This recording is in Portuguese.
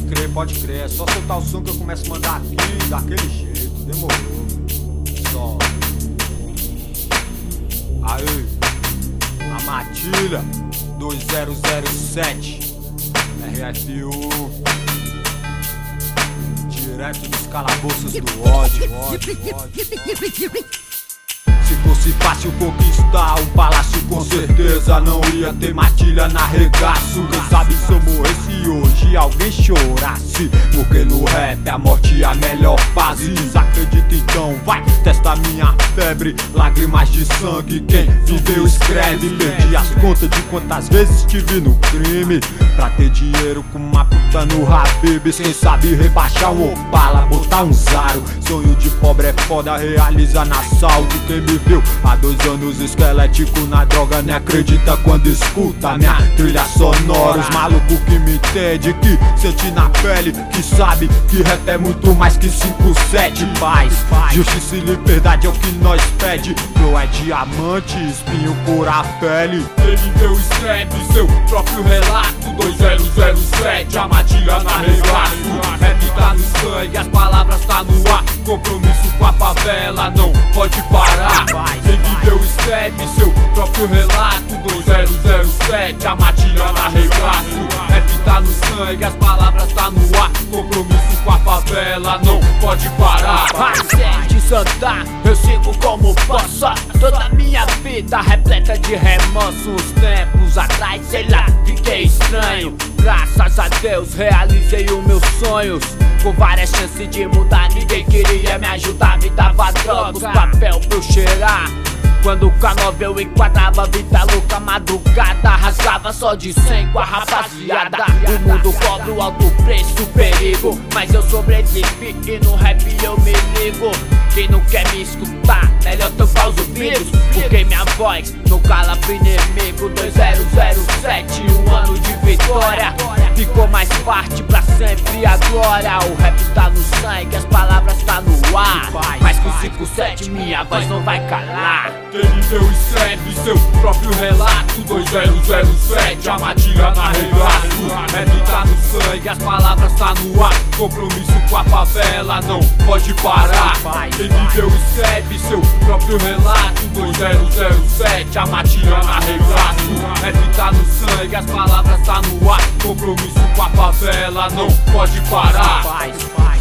pode crer. É só soltar o som que eu começo a mandar aqui daquele jeito. Demorou. Só. Aí, a Matilha 2007 RF1, direto dos calabouços do ódio. Se fosse fácil conquistar um palácio, com certeza não ia ter matilha na regaço. Quem sabe se eu morresse hoje alguém chorasse, porque no rap a morte é a melhor fase. Acredita então, vai, testa minha febre. Lágrimas de sangue, quem viveu escreve. Perdi as contas de quantas vezes estive no crime pra ter dinheiro com uma puta no Habib. Quem sabe rebaixar um Opala, botar um Zaro. Sonho de pobre é foda, realiza na salto. Quem me viu há 2 anos esquelético na droga nem acredita quando escuta minha trilha sonora. Os malucos que me entende, que sente na pele, que sabe que rap é muito mais que 5-7. Paz, justiça e liberdade é o que nós pede. Flow é diamante, espinho por a pele. Ele deu escreve seu próprio relato. 2007, a matilha na regaço. Rap tá no sangue, as palavras tá no ar. Compromisso com a favela, não pode parar. Ele deu escreve seu próprio relato. 2007, a matilha na regaço. Rap tá no sangue, as palavras tá no ar. Compromisso com a favela, não pode parar. De Santana, eu sigo como posso. Toda minha vida repleta de remorso. Uns tempos atrás, sei lá, fiquei estranho. Graças a Deus realizei os meus sonhos. Com várias chances de mudar, ninguém queria me ajudar. Me dava drogas, papel pra eu cheirar. Quando o K9 eu enquadrava, vida louca, madrugada. Rasgava só de 100 com a rapaziada. O mundo cobra o alto preço, perigo, mas eu sobrevivi e no rap eu me ligo. Quem não quer me escutar, melhor tampar os ouvidos, porque minha voz não cala pro inimigo. 2007, um ano de vitória. Ficou mais forte pra sempre agora. O rap tá no sangue, as palavras tá no ar. Mas com 5-7 minha voz não vai calar. Ele deu escreve seu próprio relato. 2007, a matilha na regaço. Rap tá no sangue, as palavras tá no ar. Compromisso com a favela, não pode parar. Ele deu escreve seu próprio relato. 2007, a matilha na regaço. Rap tá no sangue, as palavras tá no ar. Compromisso com a favela, não pode parar.